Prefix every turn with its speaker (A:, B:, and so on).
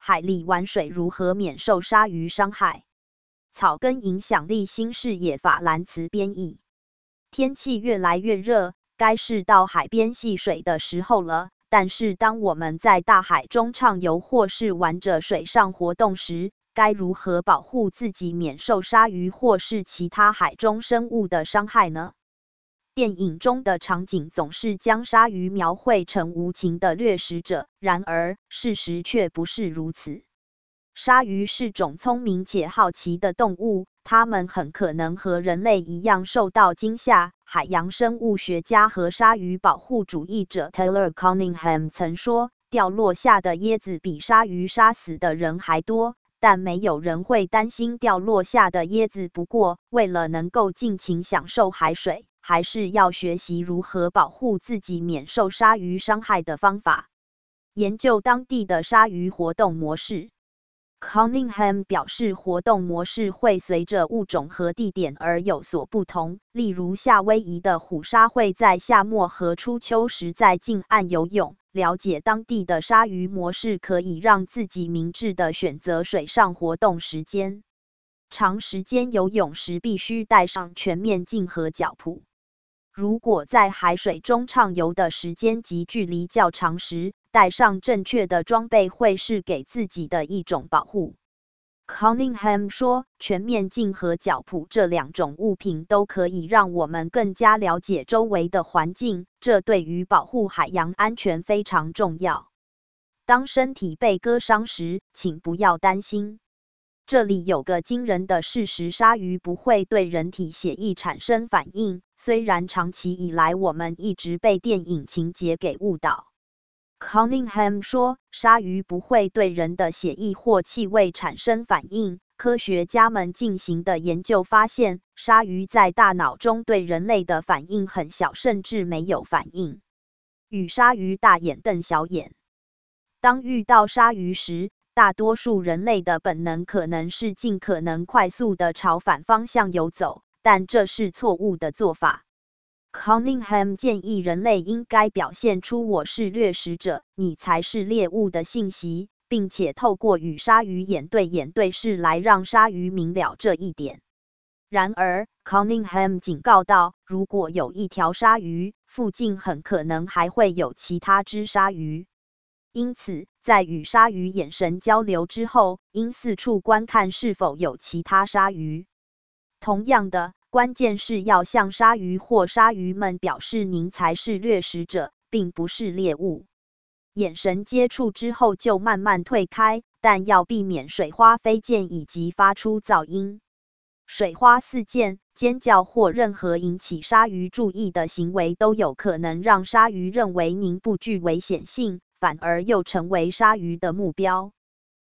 A: 海里玩水如何免受鲨鱼伤害？草根影响力新视野法兰茨编译。天气越来越热，该是到海边戏水的时候了。但是当我们在大海中畅游或是玩着水上活动时，该如何保护自己免受鲨鱼或是其他海中生物的伤害呢？电影中的场景总是将鲨鱼描绘成无情的掠食者，然而事实却不是如此。鲨鱼是种聪明且好奇的动物，它们很可能和人类一样受到惊吓。海洋生物学家和鲨鱼保护主义者 Taylor Cunningham 曾说，掉落下的椰子比鲨鱼杀死的人还多，但没有人会担心掉落下的椰子。不过，为了能够尽情享受海水，还是要学习如何保护自己免受鲨鱼伤害的方法。研究当地的鲨鱼活动模式。Cunningham 表示，活动模式会随着物种和地点而有所不同。例如，夏威夷的虎鲨会在夏末和初秋时在近岸游泳。了解当地的鲨鱼模式，可以让自己明智地选择水上活动时间。长时间游泳时必须戴上全面镜和脚蹼。如果在海水中畅游的时间及距离较长时，带上正确的装备会是给自己的一种保护。Cunningham 说，全面镜和脚蹼这两种物品都可以让我们更加了解周围的环境，这对于保护海洋安全非常重要。当身体被割伤时，请不要担心。这里有个惊人的事实，鲨鱼不会对人体血液产生反应，虽然长期以来我们一直被电影情节给误导。Cunningham 说，鲨鱼不会对人的血液或气味产生反应。科学家们进行的研究发现，鲨鱼在大脑中对人类的反应很小，甚至没有反应。与鲨鱼大眼瞪小眼。当遇到鲨鱼时，大多数人类的本能可能是尽可能快速地朝反方向游走，但这是错误的做法。Cunningham 建议人类应该表现出我是掠食者，你才是猎物的信息，并且透过与鲨鱼眼对眼对视来让鲨鱼明了这一点。然而 ，Cunningham 警告道，如果有一条鲨鱼，附近很可能还会有其他只鲨鱼。因此，在与鲨鱼眼神交流之后，应四处观看是否有其他鲨鱼。同样的，关键是要向鲨鱼或鲨鱼们表示您才是掠食者，并不是猎物。眼神接触之后就慢慢退开，但要避免水花飞溅以及发出噪音。水花四溅、尖叫或任何引起鲨鱼注意的行为都有可能让鲨鱼认为您不具危险性，反而又成为鲨鱼的目标。